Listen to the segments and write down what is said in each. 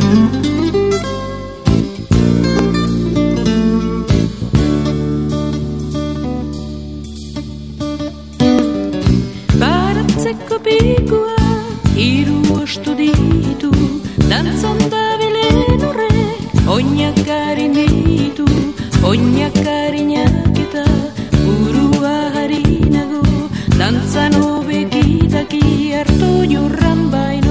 Baratzeko pikua hiru ostu ditu, dantzan dabilen horrek oinak harin ditu, oinak harinak eta burua harinago, dantzan hobekitaki hartu jorran baino.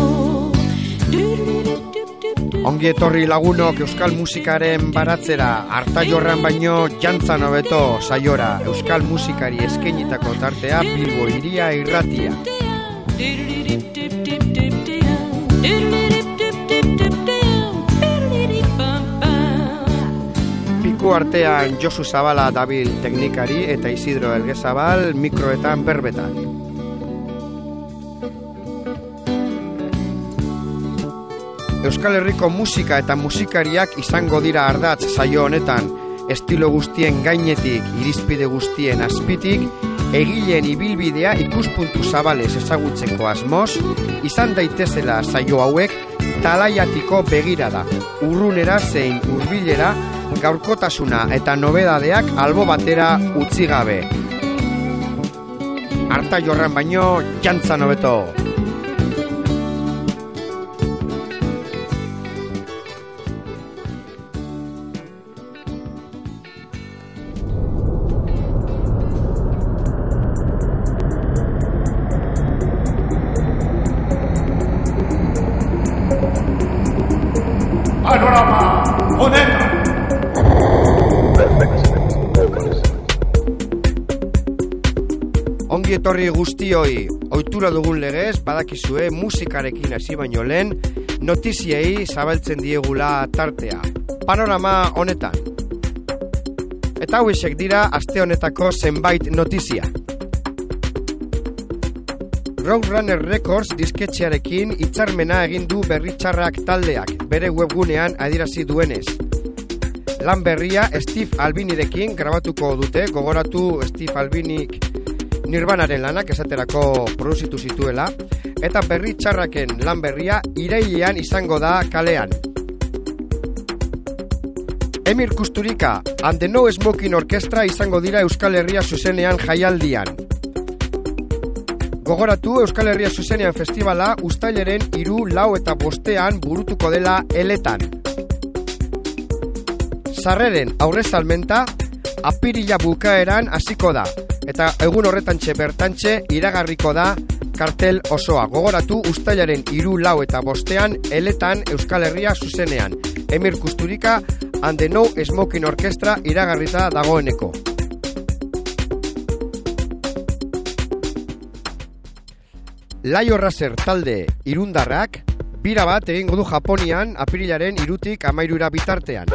Ongi etorri lagunok euskal musikaren baratzera, harta jorran baino jantzan hobeto saiora, euskal musikari eskainitako tartea Bilbo Hiria Irratia. Piku artean Josu Zabala dabil teknikari eta Isidro Elgezabal mikroetan berbetan. Euskal Herriko musika eta musikariak izango dira ardatz saio honetan, estilo guztien gainetik, irizpide guztien azpitik, egileen ibilbidea ikuspuntu zabalez ezagutzeko asmoz, izan daitezela saio hauek talaiatiko begirada, urrunera zein hurbilera, gaurkotasuna eta nobedadeak albo batera utzi gabe. Harta jorran baino jantzan hobeto. Ongi etorri guztioi, ohitura dugun legez, badakizue musikarekin hasi baino lehen, notiziei zabaltzen diegula tartea. Panorama honetan. Eta hauexek dira aste honetako zenbait notizia. Roadrunner Records disketxearekin hitzarmena egin du Berritxarrak taldeak, bere webgunean adierazi duenez. Lan berria Steve Albinirekin grabatuko dute, gogoratu Steve Albinik Nirvanaren lanak esaterako produzitu zituela, eta Berritxarraken lan berria irailean izango da kalean. Emir Kusturika and the No Smoking Orkestra izango dira Euskal Herria zuzenean jaialdian. Gogoratu Euskal Herria zuzenean festivala uztailaren 3, 4 eta 5 burutuko dela Eletan. Sarreren aurrezalmenta apirila bukaeran hasiko da, eta egun horretantxe bertantxe iragarriko da kartel osoa. Gogoratu uztailaren 3, 4 eta 5 Eletan Euskal Herria zuzenean. Emir Kusturika and the No Smoking Orkestra iragarrita dagoeneko. Laio Racer talde irundarrak bira bat egingo du Japonian apirilaren 3 eta 13 bitartean.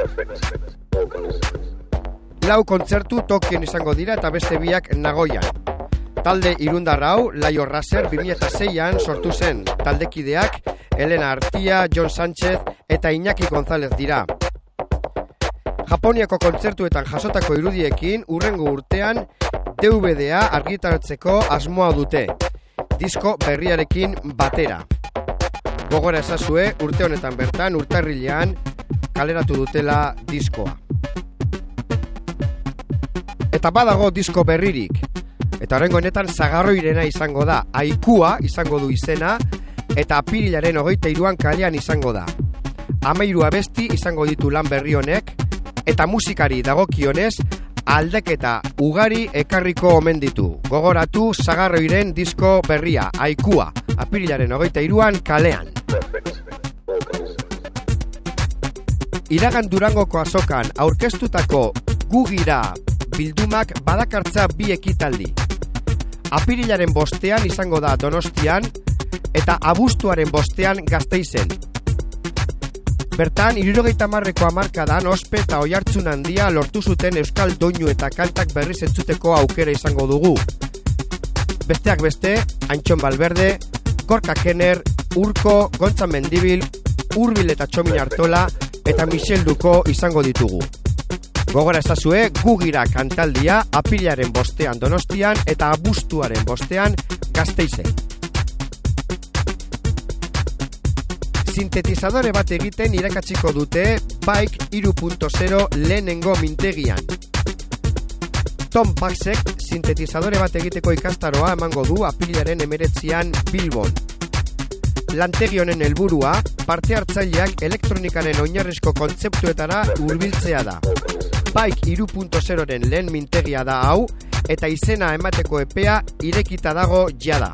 4 kontzertu Tokion izango dira eta beste 2 Nagoyan. Talde irundarra hau Laio Racer 2006an sortu zen. Taldekideak Elena Artia, Jon Sánchez eta Iñaki González dira. Japoniako kontzertuetan jasotako irudiekin hurrengo urtean DVD-a argitaratzeko asmoa dute. Disko berriarekin batera. Gogora ezazue urte honetan bertan urtarrilean kaleratu dutela diskoa. Eta badago disko berririk. Eta horrengo honetan Zagarroirena izango da. Aikua izango du izena eta apirilaren 23an kalean izango da. 13 abesti izango ditu lan berri honek eta musikari dagokionez aldaketa ugari ekarriko omen ditu. Gogoratu Zagarroiren disko berria, Aikua, apirilaren 23an kalean. Iragan Durangoko azokan aurkeztutako Gugira bildumak badakartza 2 ekitaldi. Apirilaren 5an izango da Donostian eta abuztuaren 5an Gasteizen. Bertan, 70ko hamarkadan ospe eta oihartzun handia lortu zuten euskal doinu eta kantak berriz entzuteko aukera izango dugu. Besteak beste, Antxon Balberde, Gorka Kenner, Urko, Gontza Mendibil, Urbil eta Txomin Artola eta Michel Duko izango ditugu. Gogora ezazue, Gugira kantaldia apirilaren 5an Donostian eta abuztuaren 5an Gasteizen. Sintetizadore bat egiten irakatsiko dute Bike 3.0 lehenengo mintegian. Tom Baxek sintetizadore bat egiteko ikastaroa emango du apirilaren 19an Bilbon. Lantegi honen helburua parte hartzaileak elektronikaren oinarrizko kontzeptuetara hurbiltzea da. Bike 3.0ren lehen mintegia da hau, eta izena emateko epea irekita dago jada.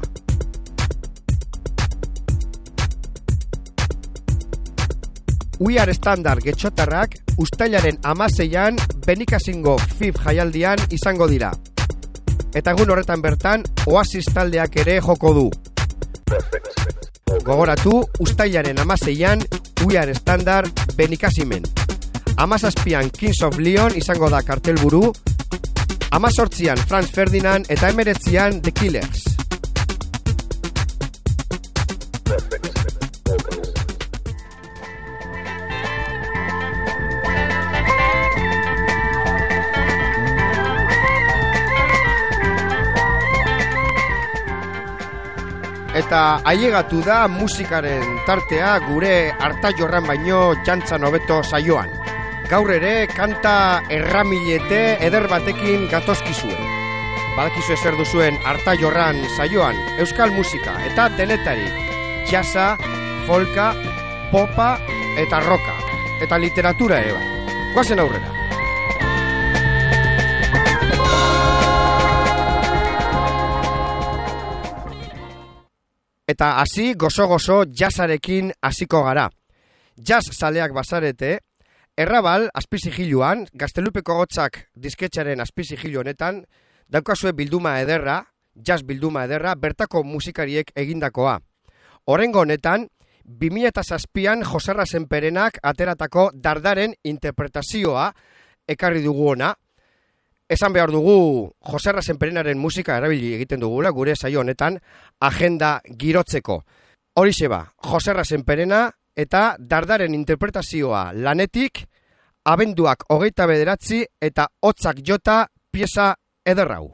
We Are Standard getxotarrak uztailaren 16an Benicassingo FIF jaialdian izango dira. Eta egun horretan bertan Oasis taldeak ere joko du. Gogoratu, uztailaren 16an We Are Standard Benicassin. 17an Kings of Leon izango da kartelburu, 18an Franz Ferdinand eta 19an The Killers. Eta ailegatu da musikaren tartea gure hartajorran baino jantzan hobeto saioan. Gaur ere kanta erramilete eder batekin gatozkizuen. Badakizu zer duzuen hartajorran saioan, euskal musika eta denetarik, jazza, folka, popa eta roka, eta literatura ere bai. Goazen aurrera. Eta hasi gozo-gozo jazzarekin hasiko gara. Jazz zaleak bazarete, Errabal, azpizigiluan, Gaztelupeko Gotzak disketxaren azpizigilu honetan, daukazue bilduma ederra, jazz bilduma ederra, bertako musikariek egindakoa. Horrengo honetan, 2007an Joserra Senperenak ateratako Dardaren interpretazioa ekarri dugu ona. Esan behar dugu Joserra Senperenaren musika erabili egiten dugula gure saio honetan agenda girotzeko. Horixe ba, Joserra Senperena eta Dardaren interpretazioa lanetik, abenduak 29 eta hotzak jota pieza ederrau.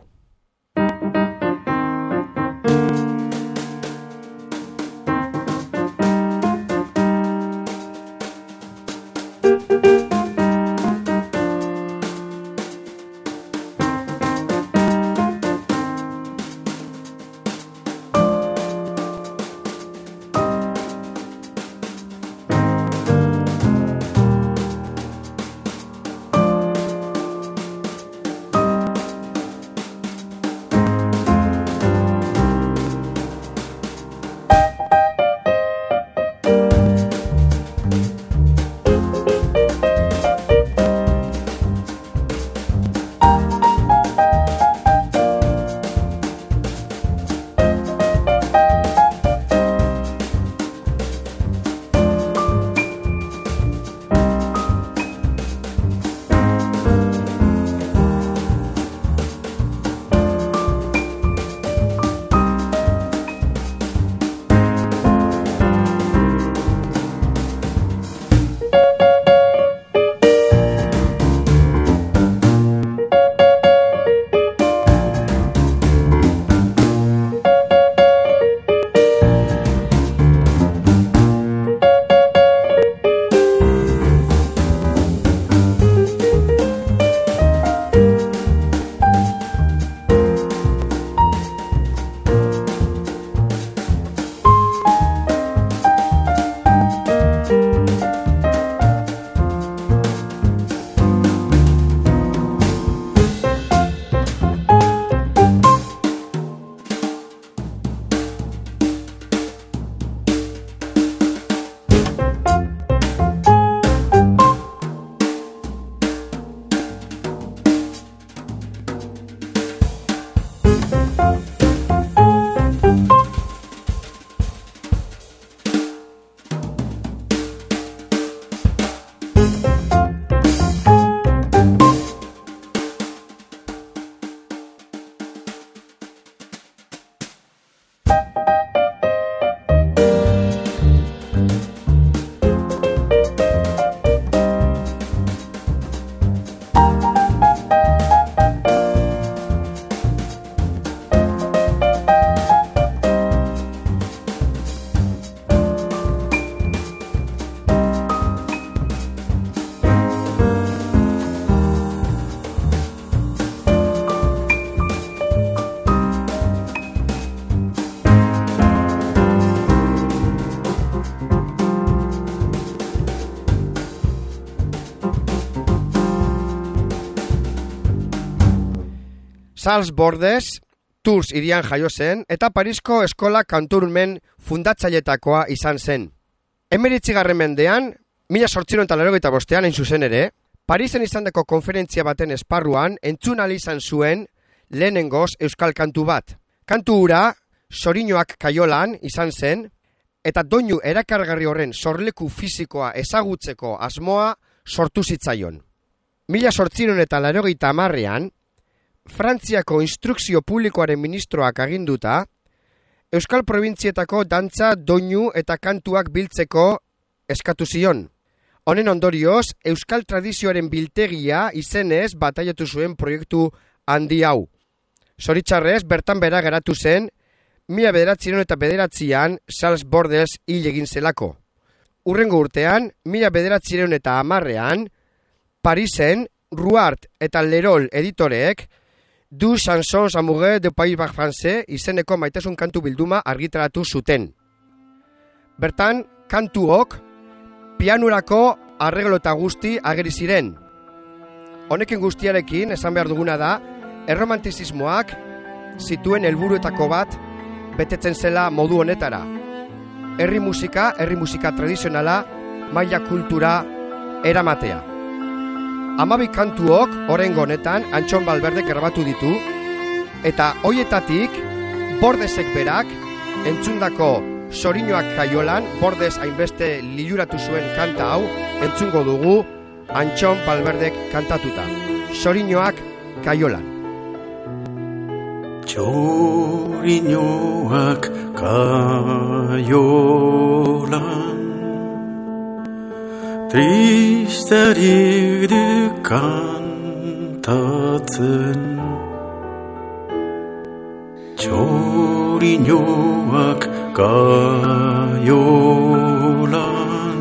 Charles Bordes Tours irian jaio zen eta Parisko eskola kanturmen fundatzaileetakoa izan zen. 19. mendean, 1885 hain zuzen ere, Parisen izandako konferentzia baten esparruan entzun ahal izan zuen lehenengoz euskal kantu bat. Kantu hura Xoriñoak kaiolan izan zen eta doinu erakargarri horren sorleku fisikoa ezagutzeko asmoa sortu zitzaion. 1880ean, Frantziako instrukzio publikoaren ministroak aginduta, Euskal Probintzietako dantza, doinu eta kantuak biltzeko eskatu zion. Honen ondorioz, Euskal Tradizioaren biltegia izenez bataiatu zuen proiektu handi hau. Zoritxarrez, bertan bera geratu zen, 1909an Charles Bordes hil egin zelako. Hurrengo urtean, 1910an, Parisen, Ruart eta Lerol editoreek Du Chansons amoureux de Pays Basque Français izeneko maitasun kantu bilduma argitaratu zuten. Bertan, kantuok pianurako arreglo eta guzti ageri ziren. Honekin guztiarekin esan behar duguna da, erromantizismoak zituen helburuetako bat betetzen zela modu honetara. Herri musika tradizionala, maila kultura eramatea. 12 kantuok oraingo honetan Antxon Balberdek grabatu ditu, eta hoietatik Bordesek berak entzundako Xoriñoak kaiolan, Bordes hainbeste liluratu zuen kanta hau entzungo dugu Antxon Balberdek kantatuta. Xoriñoak kaiolan. Xoriñoak kaiolan tristerik du kantatzen. Xoriñoak kaiolan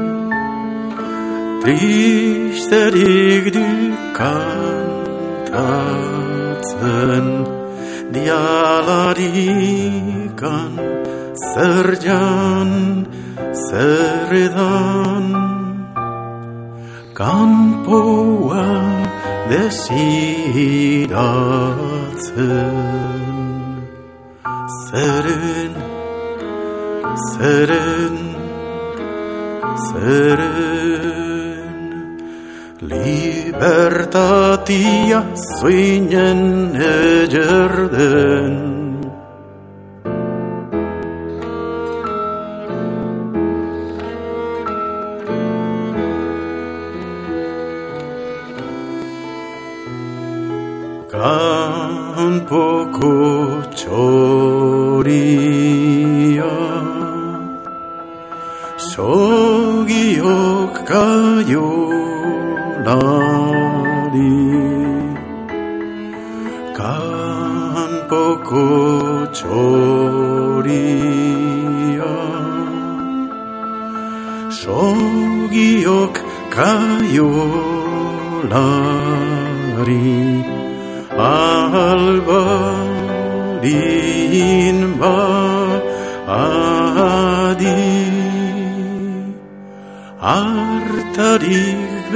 tristerik du kantatzen. Dialarikan zer jan, zer edan, kanpoa desiratzen. Zeren, libertatia zuinen ejerden. Kanpoko txoria sogiok kaiolari. Kanpoko txoria sogiok kaiolari. Albalin ba adi hartarik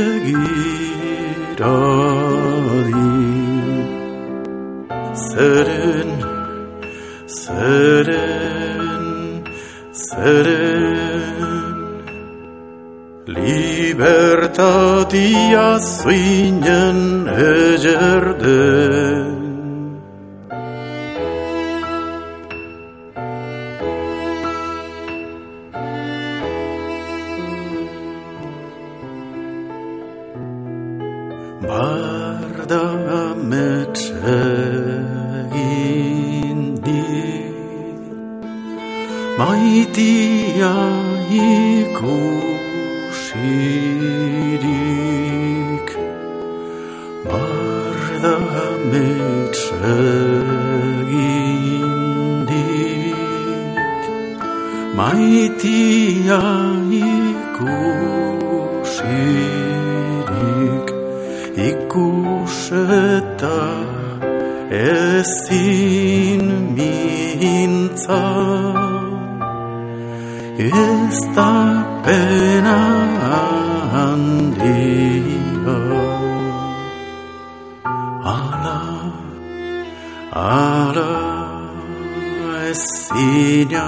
begiradi. Zeren libertatia zuinen ejerden. Barda ametsegindik maitia ikusirik. Barda ametsegindik maitia ikusirik. Ikuseta ezin mintza, ez da pena handia. Ala zina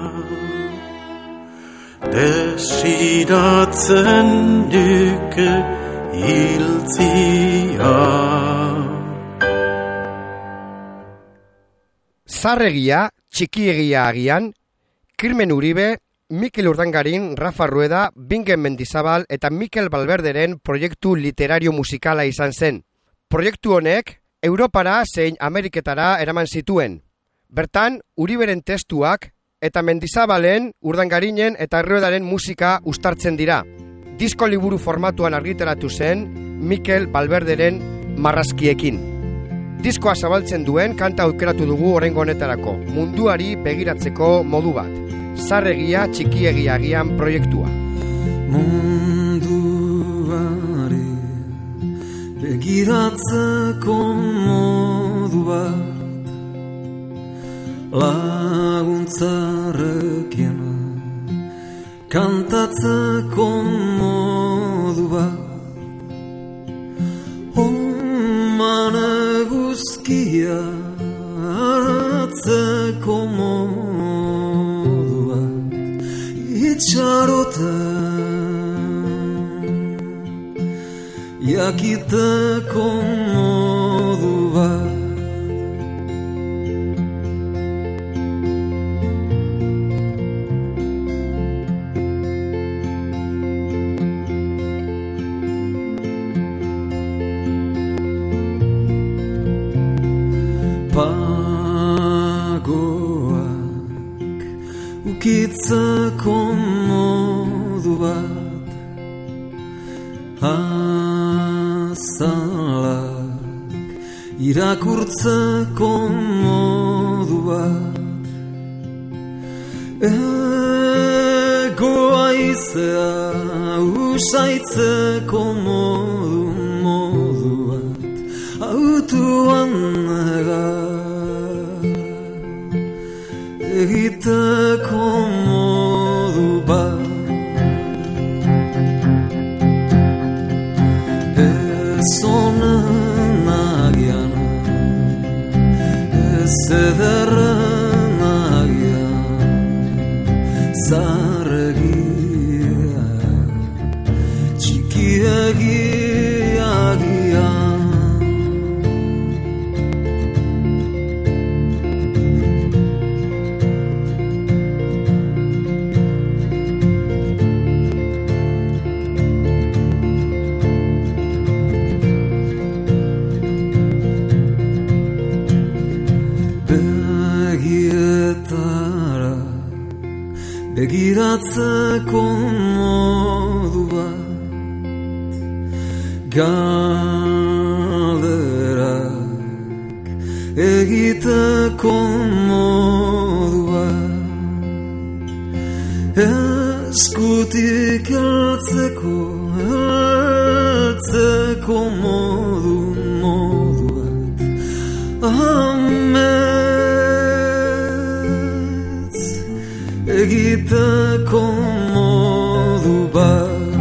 desiratzen duke hiltzia. Zarregia, txikiegia agian, Kirmen Uribe, Mikel Urdangarin, Rafa Rueda, Bingen Mendizabal eta Mikel Valverderen proiektu literario musikala izan zen. Proiektu honek Europara zein Ameriketara eraman zituen. Bertan, Uriberen testuak eta Mendizabalen, Urdangarinen eta Ruedaren musika uztartzen dira. Disko liburu formatuan argitaratu zen Mikel Valverderen marrazkiekin. Diskoa zabaltzen duen kanta aukeratu dugu oraingo honetarako, munduari begiratzeko modu bat. Zarregia txikiegia agian proiektua. Munduari begiratzeko modu bat, laguntzarekin kantatzeko modu bat, eguzkia hartzeko modu bat, itxaroten jakiteko modu bat. Pagoak ukitzeko modu bat, azalak irakurtzeko modu bat, egoaizea usaitzeko modu bat, autuan egiteko modu bat. Ez honen agian, ez ederren agian, zarregia, txikiegia agian. Begiratzeko modu bat, galderak egiteko modu bat, eskutik heltzeko modu bat, egiteko modu bat.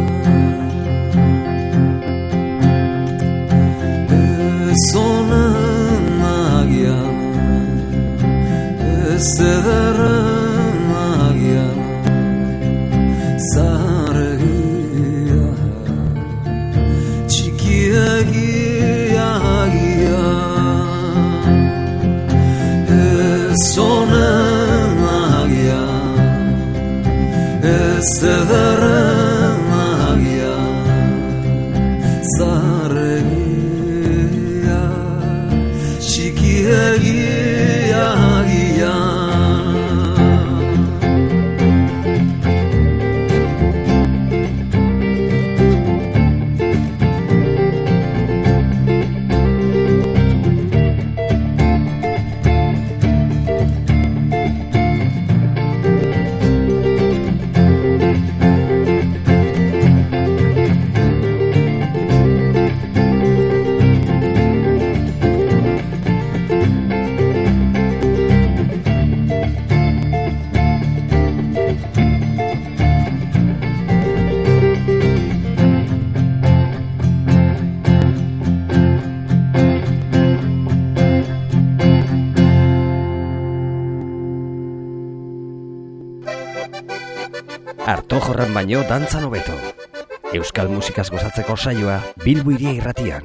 Ez honen agian, ez ederren agian, zarregia, txikiegia agian. Ez honen agian, ez ederren agian, zarregia, txikiegia agian. dantzan baino dantzan hobeto. Euskal musikaz gozatzeko saioa Bilbo Hiria Irratian.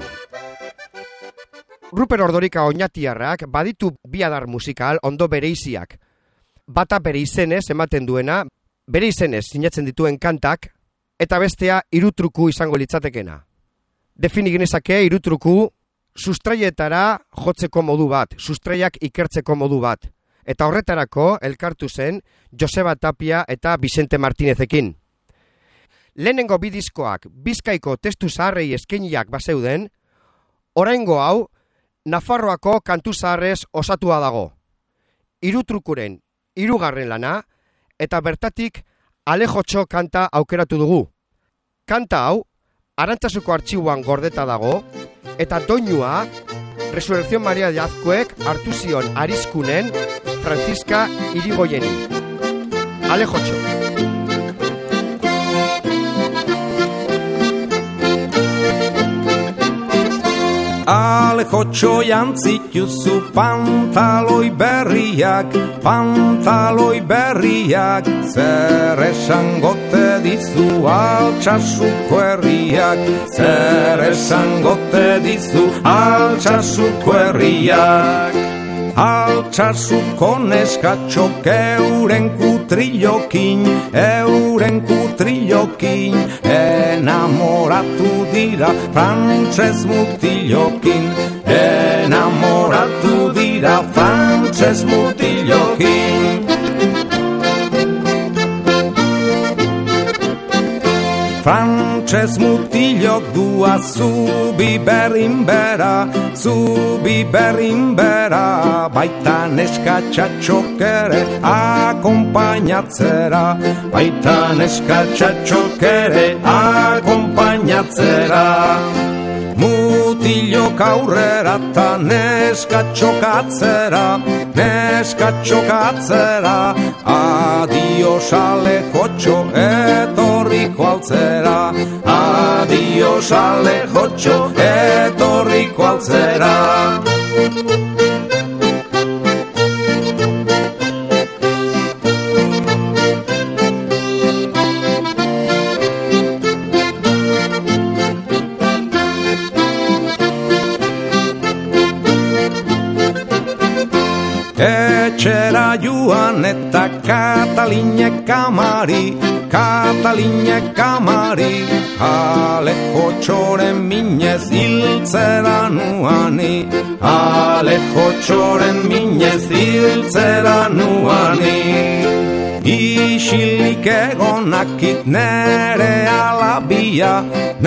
Ruper Ordorika oinatiarrak baditu bi adar musikal ondo bereiziak. Bata bere izenez ematen duena, bere izenez sinatzen dituen kantak, eta bestea irutruku izango litzatekena. Defini genezake irutruku sustraietara jotzeko modu bat, sustraiak ikertzeko modu bat. Eta horretarako elkartu zen Joseba Tapia eta Vicente Martinezekin. Lehenengo bi diskoak Bizkaiko testu zaharrei eskainiak bazeuden, oraingo hau Nafarroako kantu zaharrez osatua dago. Irutrukuren 3. lana eta bertatik Alejotxo kanta aukeratu dugu. Kanta hau Arantzazuko artxiboan gordeta dago eta doinua Resurrección Maria de Azkuek hartu zion Arizkunen Francisca Irigoyeni. Alejotxo. Alejotxo jantzituzu pantaloi berriak, zer esangote dizu Altsasuko herriak, zer esangote dizu Altsasuko herriak. Altsasuko neskatxok euren kutrillokin, enamoratu dira frantses mutilokin, enamoratu dira frantses mutilokin. Frantses mutilok dua zubi berrin bera, baita neskatxatxok ere akompainatzera, baita neskatxatxok ere akompainatzera. Mutilok aurrera ta neskatxok atzera, adios Alejotxo etorriko altzera, adios Alejotxo etorriko altzera. Etxera joan eta Katalinek kamari, Alejotxoren minez hiltzera nuani, Alejotxoren minez hiltzera nuani. Isilik egonakit nere alabia,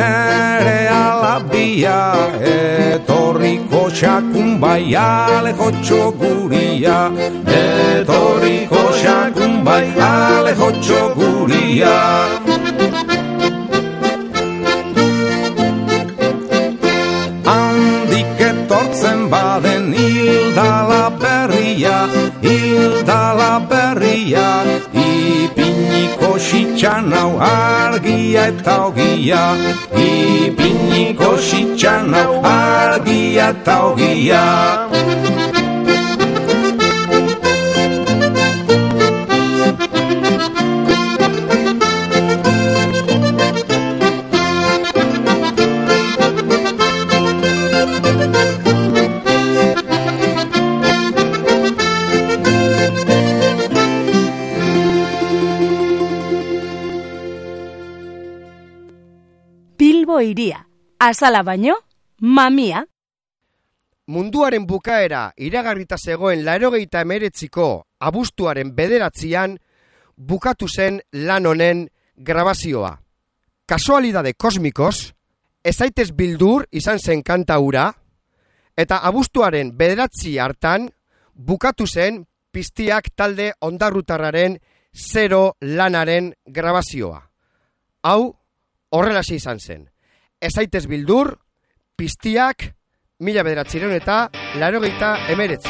etorriko xakun bai Alejotxo guria, etorriko xakun bai Alejotxo guria. Handik etortzen baden hildala berria, ipiniko xitxan hau argia eta ogia, ipiniko xitxan hau argia eta ogia. Hiria, azala baino, mamia. Munduaren bukaera iragarrita zegoen 1989ko abuztuaren 9 bukatu zen lan honen grabazioa. Kasualidade kosmikoz, ezaitez bildur izan zen kanta hura, eta abuztuaren 9 hartan bukatu zen Piztiak talde ondarrutarraren 0 lanaren grabazioa. Hau horrelaxe izan zen. Ezaitez bildur, Piztiak, 1989.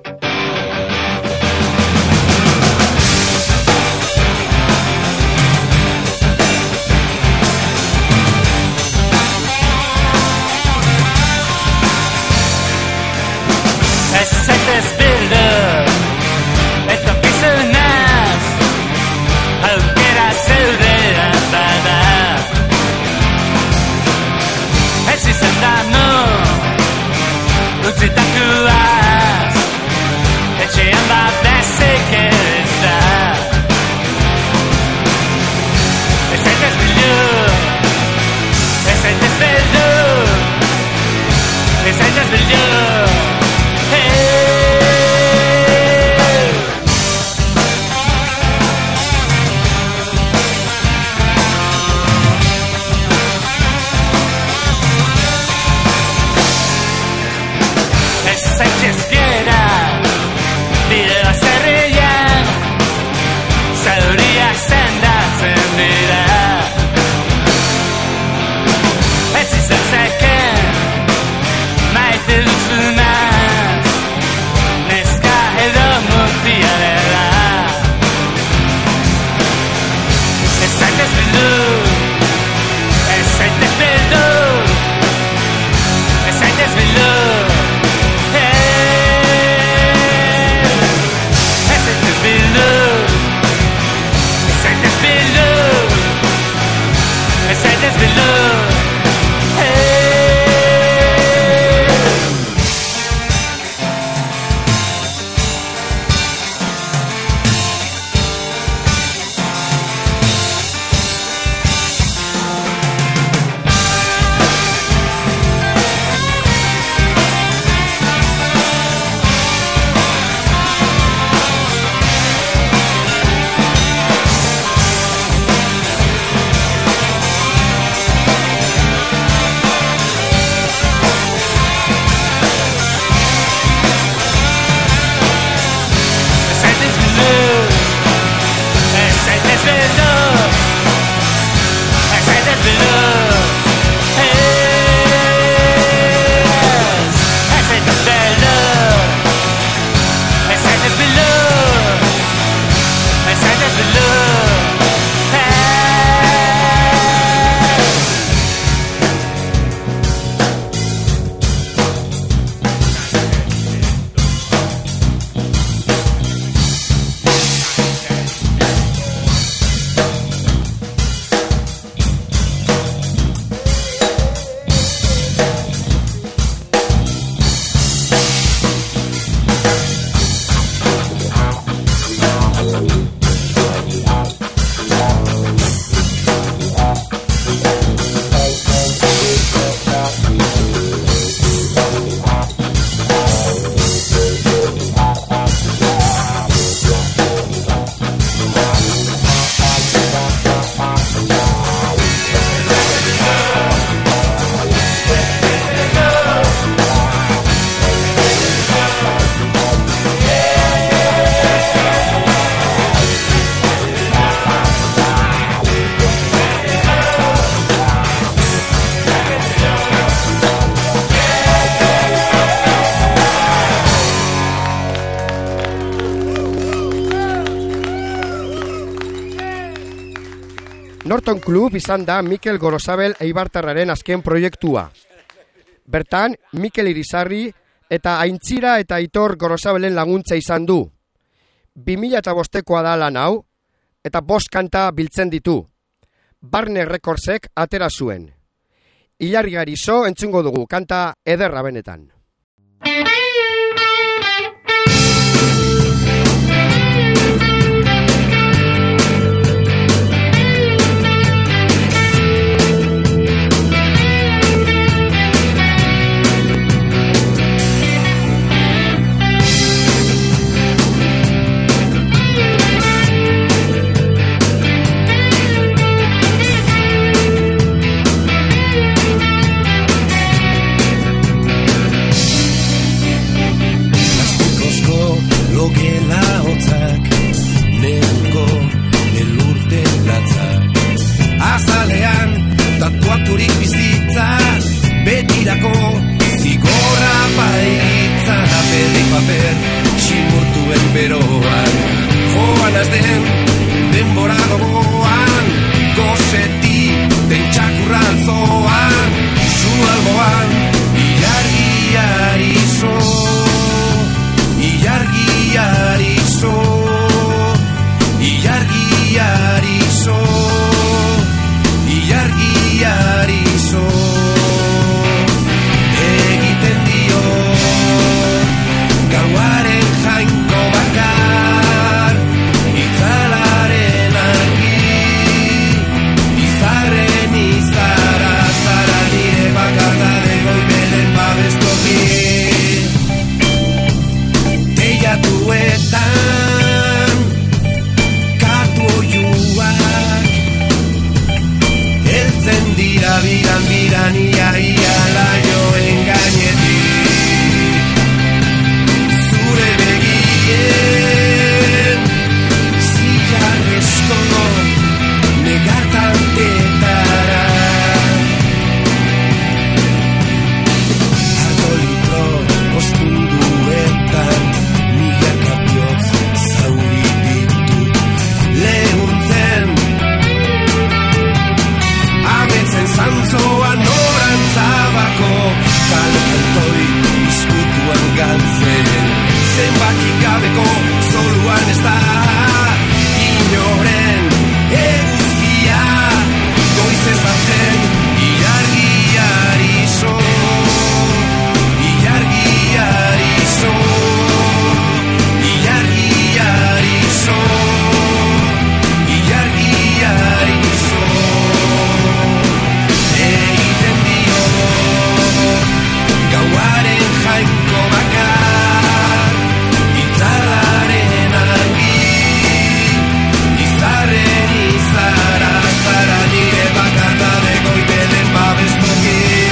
Ezaitez bildur, eta pizunaz, aukera zeudean. zaitez bildu. Ez zaitez gera, bide bazerrian, zauriak sendatzen dira. Ez izan zeken, maite duzunaz, neska edo mutia dela. Ez zaitez bildu, ez zaitez bildu, ez zaitez bildu. Ez zaitez bildu, ez zaitez bildu, ez zaitez bildu. Norton Club izan da Mikel Gorosabel eibartarraren azken proiektua. Bertan, Mikel Irizarri eta Aintzira eta Aitor Gorosabelen laguntza izan du. 2005koa da lan hau, eta 5 kanta biltzen ditu. Barne Recordsek atera zuen. Ilargari zo entzungo dugu, kanta ederra benetan. Tatuaturik bizitza, betirako zigorra baitza. Paper, simurtuen beroan, joan azden, denbora gogoan, gozeti, den txakurran zoan, zu alboan, ilargiari zo, ilargiari zo, ilargiari zo. Ilargiarizo egiten dio gauaren jainko bakar itzalaren argi Pasatzen dira biran ia laioen gainetik. Zure begien zilarrezko negartantetara. Ardo litro postunduetan milaka bihotz zauri ditut lehuntzen. Ametzen zantzoa norantzabako kalkantoi izkutuan galtzen. Zenbaki gabeko zoluan ez da inoren eguzkia. Goizez hartzen ilargiari zo, ilargiari zo, ilargiari zo, ilargiari zo. Egiten dio gauaren jainko bakar, itzalaren argi, izarren izara, zara nire bakarra degoitelen babestoki.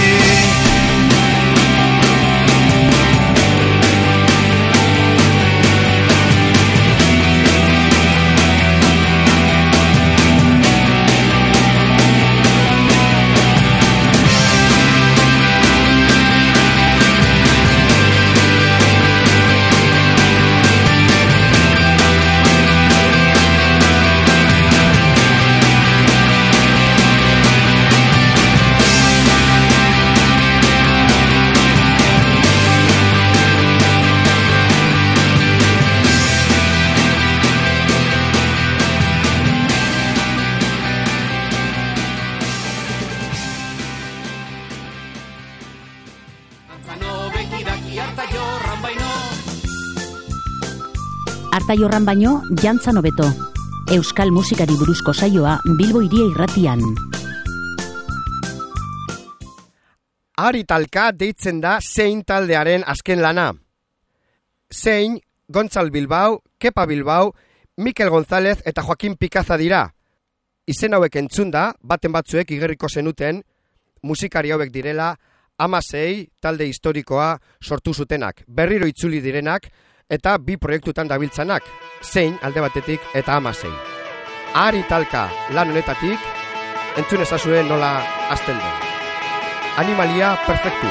Arta jorran baino, jantzan hobeto. Euskal musikari buruzko saioa Bilbo Hiria Irratian. Ari talka deitzen da Zein taldearen azken lana. Zein, Gontzal Bilbao, Kepa Bilbao, Mikel González eta Joaquin Pikaza dira. Izen hauek entzunda, baten batzuek igerriko zenuten, musikari hauek direla, 16 talde historikoa sortu zutenak, berriro itzuli direnak, eta 2 proiektutan dabiltzanak, Zein alde batetik eta 16. Ari talka lan honetatik, entzun ezazue nola hasten den. Animalia perfektu.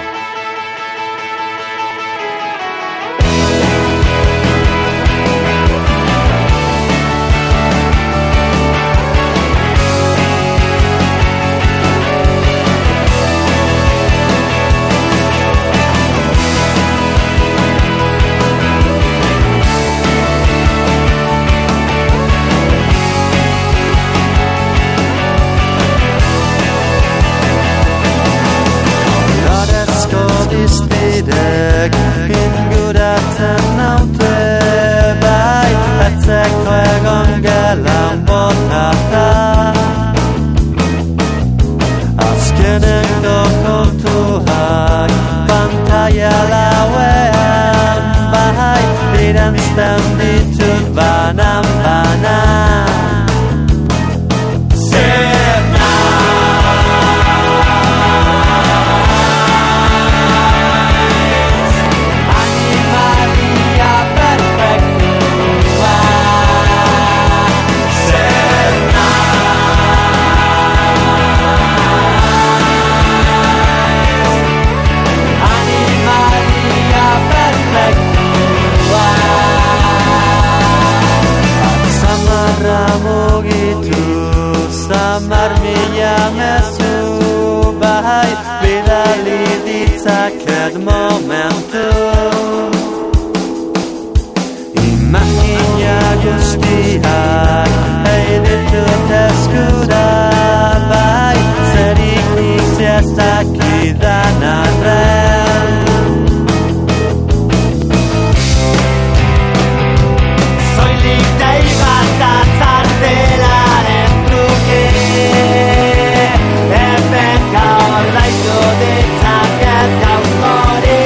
Izpidek inguratzen naute bai, atzeko egon gelan botata. Azkeneko kontuak pantaia lauean bai, irantzten ditut banan-banan. Samar mila mezu bai, bidali ditzaket momentu. Imagina guztiak ditut eskura bai, zerik izetak idan arren. Soilik dei bat atzartelaren truke, epeka ordaindu ditzaket gauzori.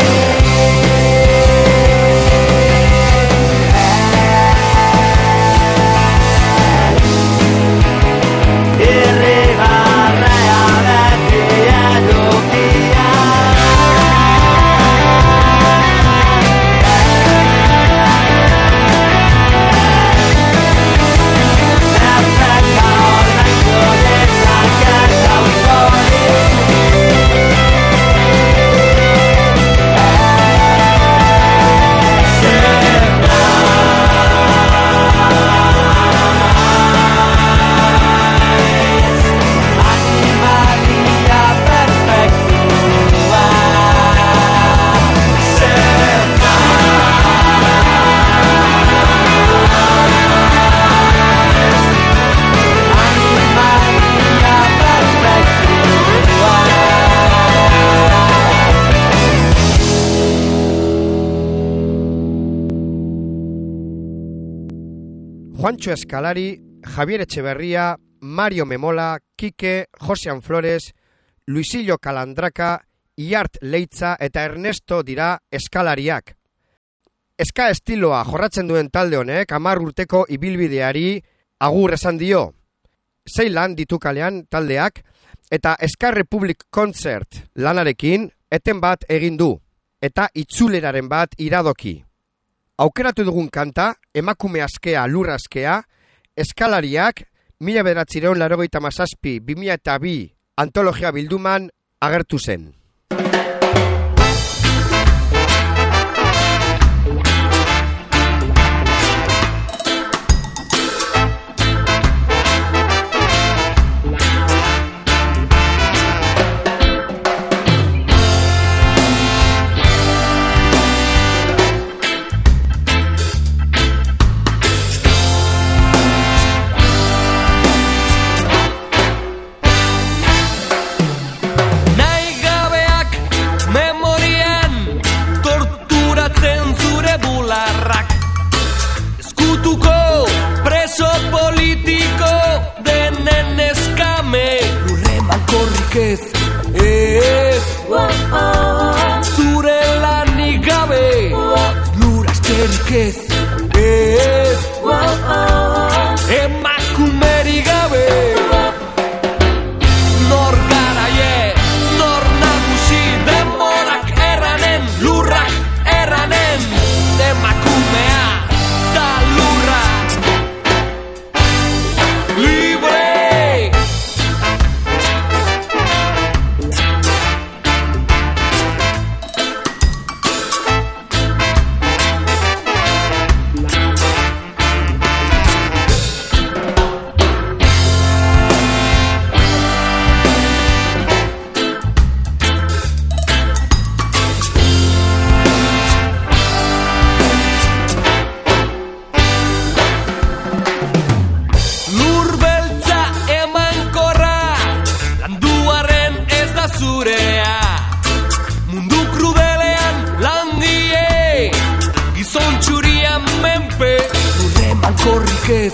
Juancho Eskalari, Javier Etxeberria, Mario Memola, Kike, Josean Flores, Luisillo Kalandraka, Iart Leitza eta Ernesto dira eskalariak. Eska estiloa jorratzen duen talde honek 10 urteko ibilbideari agur esan dio. 6 lan ditu kalean taldeak eta Ska Republic Concert lanarekin eten bat egin du eta itzuleraren bat iradoki. Aukeratu dugun kanta, emakume askea, lur askea, eskalariak 1987-2002 antologia bilduman agertu zen. Ez, zure lanik gabe, lur askerik ez, emakumerik gabe. Nor garaie, nor nagusi, demorak erranen, lurrak erranen, emakumea da lurra. Libre! Ez,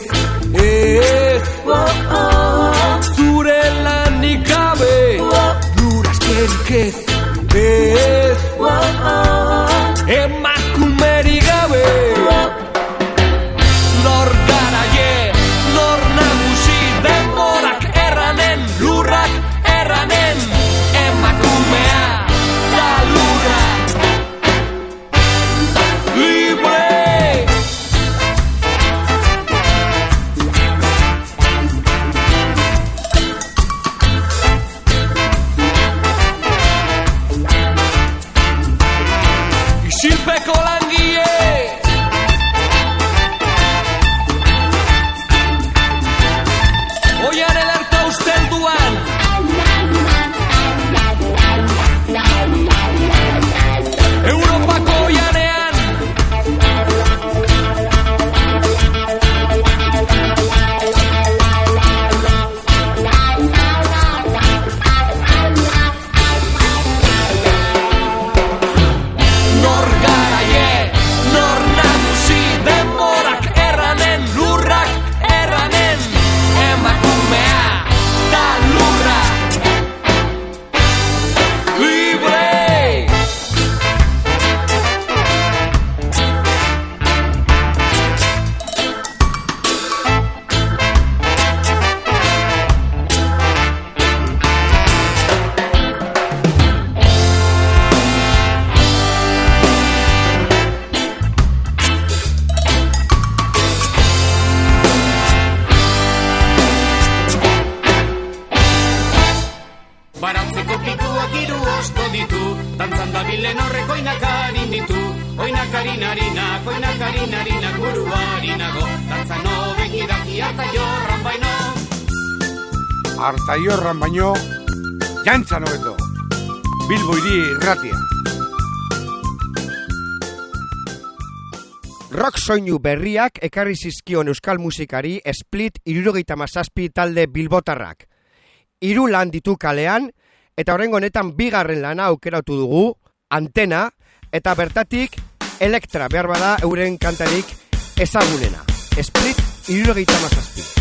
zure lanik gabe, lur askerik ez, emakumerik gabe. Nor garaie, nor nagusi, demorak erranen, lurrak erranen, emakumea da lurra. Libre! Isilpeko langile Oian ederta ustelduan Europako oianean Nor garaie, nor nagusi, demorak erranen, lurrak erranen, emakumea da lurra. Libre! Barantzeko pikuak hiru osto ditu, dantzan dabilen horrek oinakarin ditu. Oinakarin harinak, oinakarin harinak buruarinago, dantzan obegidaki hartaiorran baino. Hartaiorran baino, jantzan hobeto, Bilbo hiri irratia. Rock soinu berriak ekarri zizkion euskal musikari Split 77 talde bilbotarrak. 3 lan ditu kalean, eta horrengo honetan 2. lana aukeratu dugu, Antena, eta bertatik Elektra behar bada euren kantarik ezagunena. Split 67.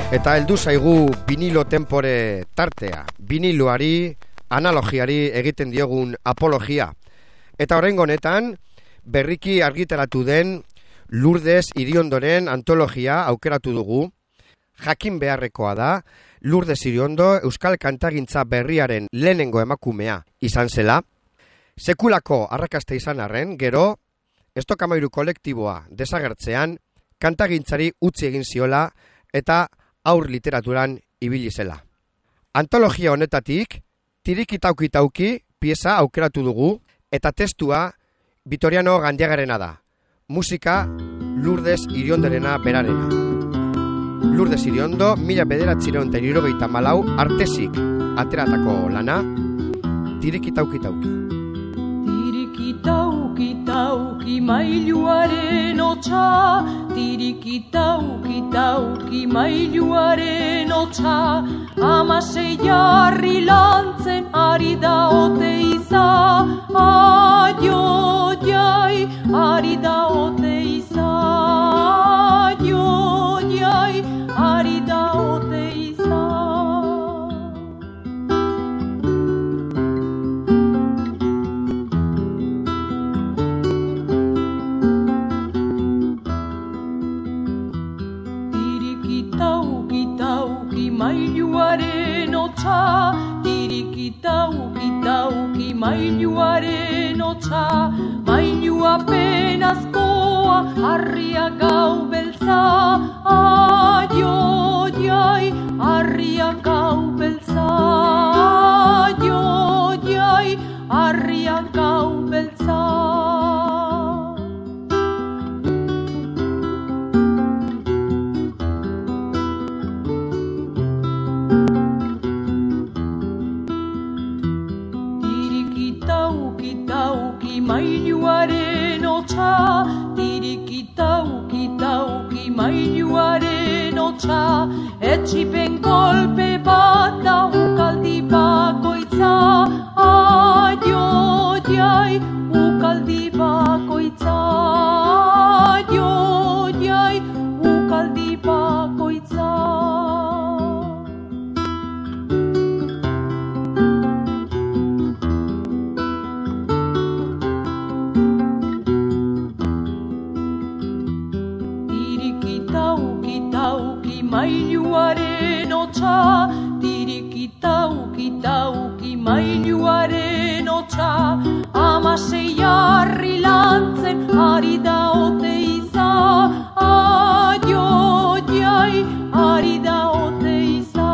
Eta heldu zaigu vinilo tempore tartea. Viniloari, analogiari egiten diogun apologia. Eta horrengo honetan, berriki argitaratu den Lourdes Iriondoren antologia aukeratu dugu. Jakin beharrekoa da, Lourdes Iriondo euskal kantagintza berriaren lehenengo emakumea izan zela. Sekulako arrakasta izan arren, gero, Estokamairu kolektiboa desagertzean, kantagintzari utzi egin ziola eta aur literaturan ibili zela. Antologia honetatik, tirikitaukitauki pieza aukeratu dugu eta testua Vitoriano Gandiagarena da. Musika Lourdes Irionderena berarena. Lourdes Iriondo, 1974 artesik ateratako lana, tirikitaukitauki. Tirikitaukitauki mailuaren hotsa, tirikitaukitauki mailuaren hotsa, 16 jarri lantzen ari da oteiza, aio jai, ari da oteiza, aio jai, ari da oteiza. Mailuaren hotsa, tirikitaukitauki mailuaren hotsa, mailua penazkoa, harria gau beltza, aio jai, harria gau beltza, aio jai, harria gau beltza. Mailuaren hotsa, tirikitaukitauki mailuaren hotsa, etxipen kolpe bat da ukaldi bakoitza, aio jai, ukaldi bakoitza, aio jai, ukaldi bakoitza. Mailuaren hotsa, tirikitaukitauki mailuaren hotsa, 16 jarri lantzen ari da oteiza, aio jai, ari da oteiza,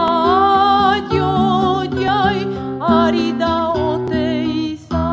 aio jai, ari da oteiza.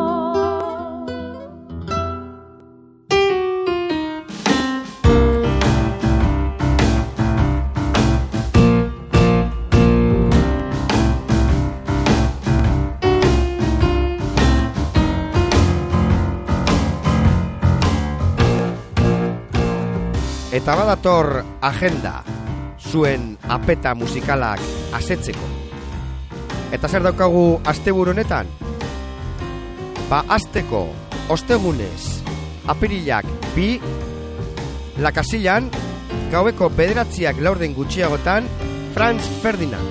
Eta badator agenda, zuen apeta musikalak asetzeko. Eta zer daukagu asteburu honetan? Asteko, ostegunez, apirilak 2, La Casillan, gaueko 9:00 gutxiagotan, Franz Ferdinand.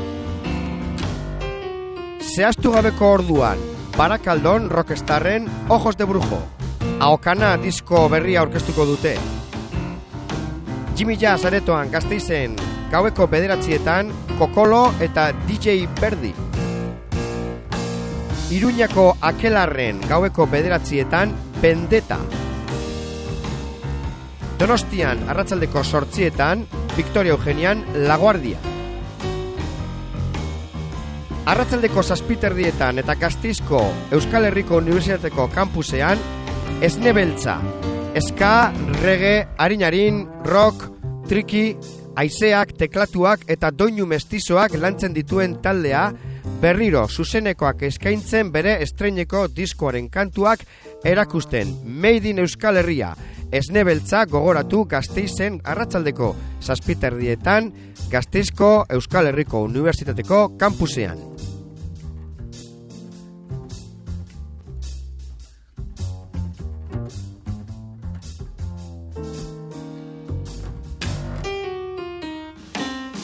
Zehaztu gabeko orduan, Barakaldon rockstarren Ojos de Brujo. Ahokana disko berria aurkeztuko dute. Jimmy Jazz aretoan Gasteizen gaueko 9:00 Kokolo eta DJ Berdi. Iruñako Akelarren gaueko 9:00 Vendetta. Donostian arratsaldeko 8:00 Victoria Eugenian La Guardia. Arratsaldeko 7:30 eta Gasteizko Euskal Herriko Unibertsitateko kampusean Esne Beltza. Ska, reggae, harinarin, rock, triki, haizeak, teklatuak eta doinu mestizoak lantzen dituen taldea, berriro zuzenekoak eskaintzen bere estreineko diskoaren kantuak erakusten. Made in Euskal Herria, Esne Beltza gogoratu Gasteizen arratsaldeko 7:30 Gasteizko Euskal Herriko Unibertsitateko kampusean.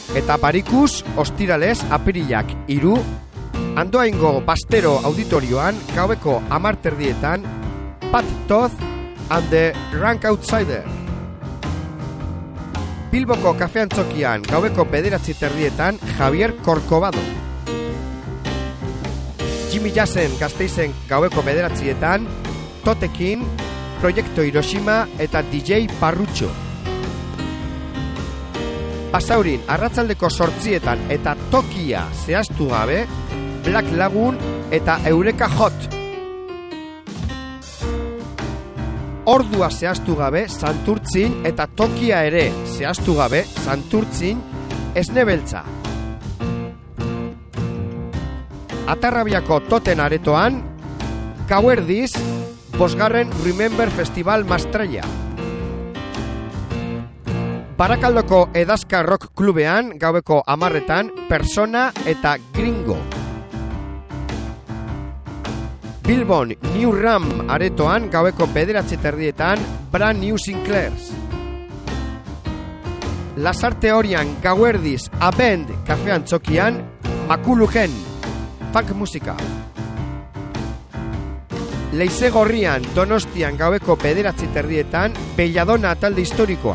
eta Barikus ostiralez apirilak 3, Andoaingo Bastero auditorioan gaueko 10:00 Pat Toth and the Rank Outsider. Bilboko kafeantzokian gaueko 9:30 Javier Corcovado. Jimmy Jassen Gasteizen gaueko 9:00 Totekin, Proiektu Hiroshima eta DJ Parrutxo. Basaurin arratsaldeko 8:00 eta tokia zehaztu gabe Black Lagoon eta Eureka Hot. Ordua zehaztu gabe Santurtzin eta tokia ere zehaztu gabe Santurtzin Esnebeltza. Atarrabiako Toten aretoan gauerdiz 5. Remember Festival Mastraia. Barakaldoko Edazka Rock Klubean gaueko 10:00 Persona eta Gringo. Bilbon New Ram aretoan gaueko 9:30 Brand New Sinclairs. Lasarte Horian gauerdiz Abend kafean txokian Makulugen funk musika. Leize Gorrian Donostian gaueko 9:30 Belladona talde historikoa.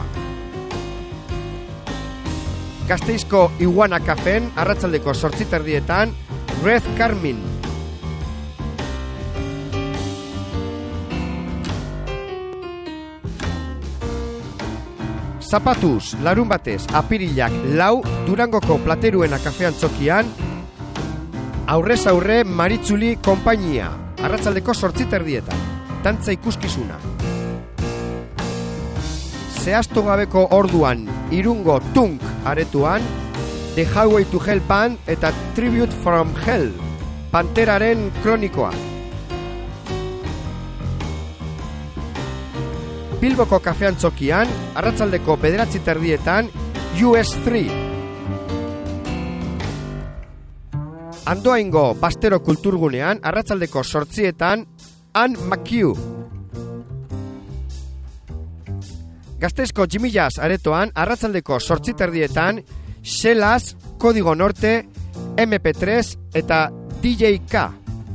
Gasteizko Iguana Kafeen arratsaldeko 8:30 Red Carmin. Zapatuz, larun batez, apirilak 4 Durangoko Plateruena kafean txokian aurrez aurre Maritzuli konpainia, arratsaldeko 8:30 dantza ikuskizuna. Zehaztu gabeko orduan Irungo Tunk aretuan The Highway to Hell Band eta Tribute from Hell Panteraren kronikoa. Bilboko kafean txokian arratsaldeko 9:30 US3. Andoaingo Bastero Kulturgunean arratsaldeko 8:00 Ann McHugh. Gasteizko Jimmy Jazz aretoan arratsaldeko 8:30 Xelas, Kodigo Norte, MP3 eta DJ K.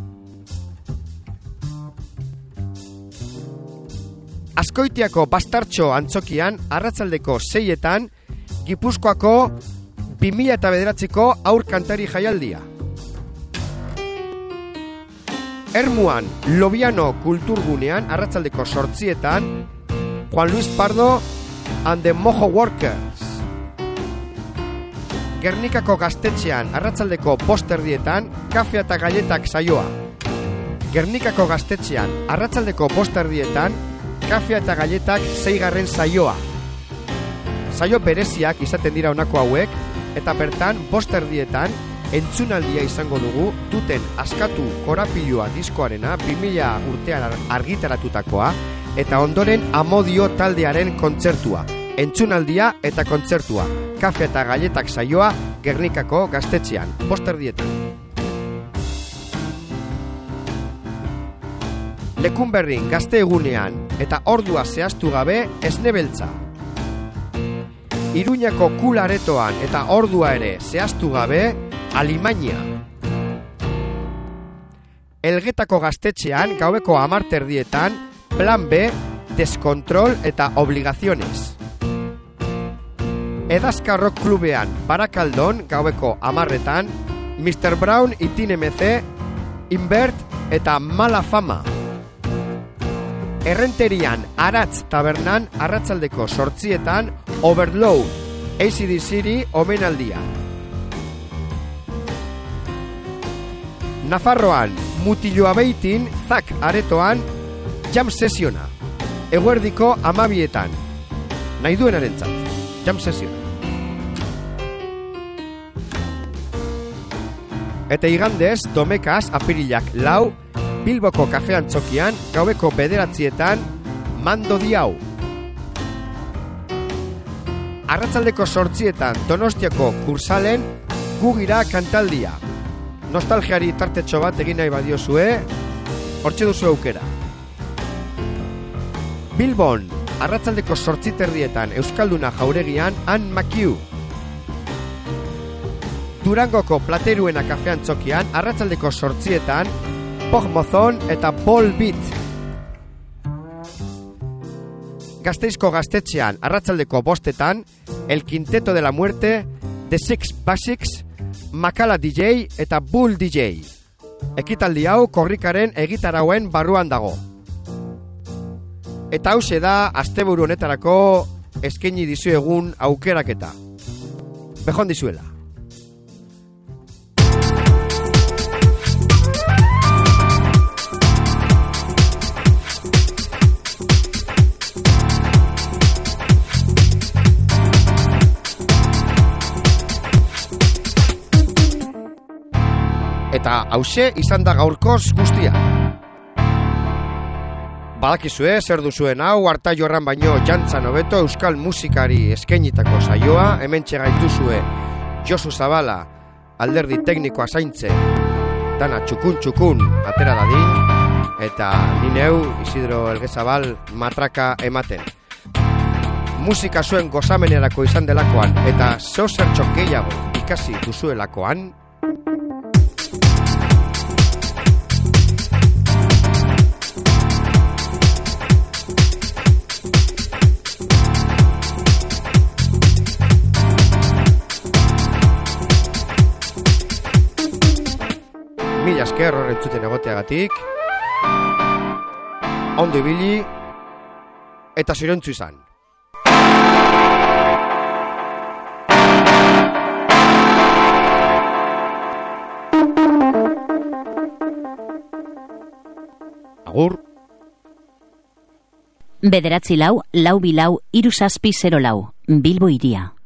Azkoitiako Bastartxo antzokian arratsaldeko 6:00 Gipuzkoako 2009ko aur kantari jaialdia. Ermuan Lobiano Kulturgunean arratsaldeko 8:00 Juan Luis Pardo and the Mojo Workers. Gernikako Gaztetxean arratsaldeko 5:00 Kafea eta Galletak saioa. Gernikako Gaztetxean arratsaldeko 5:00 Kafea eta Galletak 6. saioa. Saio bereziak izaten dira honako hauek, eta bertan 5:00 entzunaldia izango dugu Duten Askatu Korapilua diskoarena 2000 urtean argitaratutakoa, eta ondoren Amodio taldearen kontzertua, entzunaldia eta kontzertua, Kafea eta Galletak saioa Gernikako Gaztetxean, 5:00. Lekunberrin Gazte Egunean eta ordua zehaztu gabe Esnebeltza. Iruñako Kula aretoan eta ordua ere zehaztu gabe Alimania. Elgetako Gaztetxean gaueko 10:30 Plan B, Deskontrol eta Obligaciones. Edazka Rock Klubean Barakaldon gaueko 10:00 Mr. Brown y Tin MC, Invert eta Mala Fama. Errenterian Aratz Tabernan arratsaldeko 8:00 Overload, AC/DC omenaldia. Nafarroan Mutiloa Beitin Zak aretoan Jam Sessiona, eguerdiko 12:00 nahi duenarentzat, Jam Sessiona. Eta igandez, Domekaz apirilak 4 Bilboko kafean txokian gaueko 9:00 Mando Diau. Arratsaldeko 8:00 Donostiako Kursalen Gugira kantaldia. Nostalgiari tartetxo bat egin nahi badiozue, hortxe duzu aukera. Bilbon, arratsaldeko 8:30 Euskalduna jauregian Ann McHugh. Durangoko Plateruena kafean txokian, arratsaldeko 8etan, Pogmozon eta Ball Beat. Gasteizko gaztetxean, arratsaldeko 5etan, El Quinteto de la Muerte, The Six Basics, Makala DJ eta Bull DJ. Ekitaldi hau korrikaren egitarauen barruan dago. Eta hause da, asteburu honetarako eskaini dizuegun aukeraketa. Bejon dizuela. Eta hause izan da gaurkoz guztia. Badakizue, zer duzuen hau, Arta Jorran baino Jantzan hobeto euskal musikari eskainitako saioa, hementxe gaituzue Josu Zabala, alderdi teknikoa zaintze, dana txukun atera dadin, eta nineu Isidro Elgezabal matraka ematen. Musika zuen gozamenerako izan delakoan, eta zeo zertxo gehiago ikasi duzuelakoan, mila esker horrentzuten egoteagatik, ondo ibili eta zirontzu izan. Agur. 9 4 4 2 4 0 4 Bilbo Hiria.